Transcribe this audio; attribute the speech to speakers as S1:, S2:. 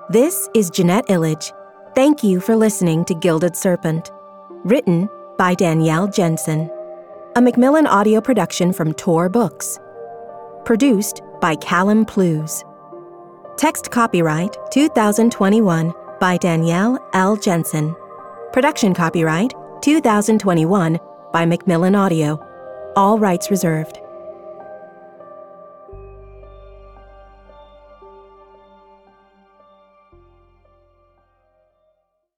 S1: This is Jeanette Illage. Thank you for listening to Gilded Serpent. Written by Danielle Jensen. A Macmillan audio production from Tor Books. Produced by Callum Plews. Text copyright 2021 by Danielle L. Jensen. Production copyright 2021 by Macmillan Audio. All rights reserved.